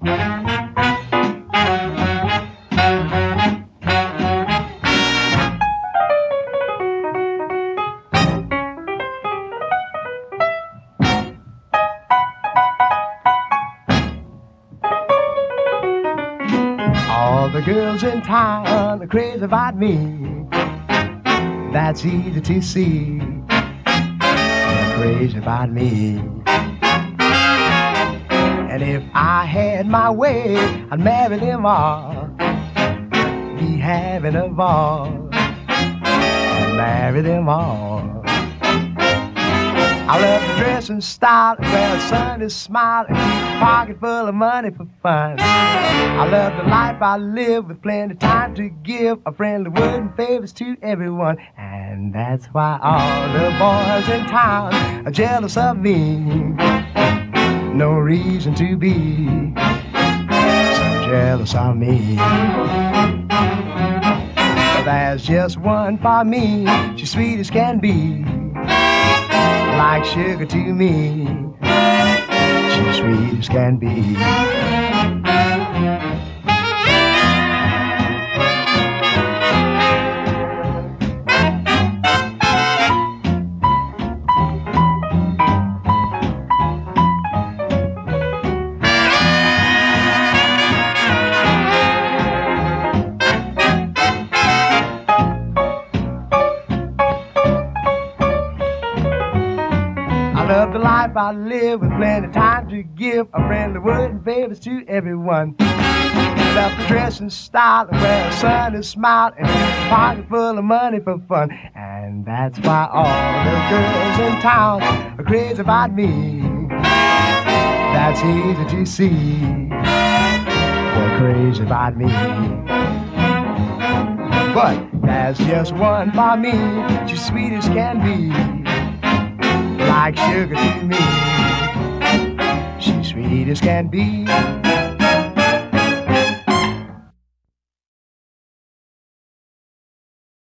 All the girls in town are crazy about me. That's easy to see. They're crazy about me. And if I had my way, I'd marry them all. Be having a ball. I'd marry them all. I love to dress in style and wear a sunny smile and keep a pocket full of money for fun. I love the life I live with plenty of time to give a friendly word and favors to everyone. And that's why all the boys in town are jealous of me. No reason to be so jealous of me. But there's just one for me, she's sweet as can be. Like sugar to me, she's sweet as can be. I love the life I live with plenty of time to give a friendly word and favors to everyone. I love to dress in style and wear a sunny smile and keep a pocket full of money for fun. And that's why all the girls in town are crazy about me. That's easy to see. They're crazy about me. But there's just one for me, she's sweet as can be. Like sugar to me, she's sweet as can be.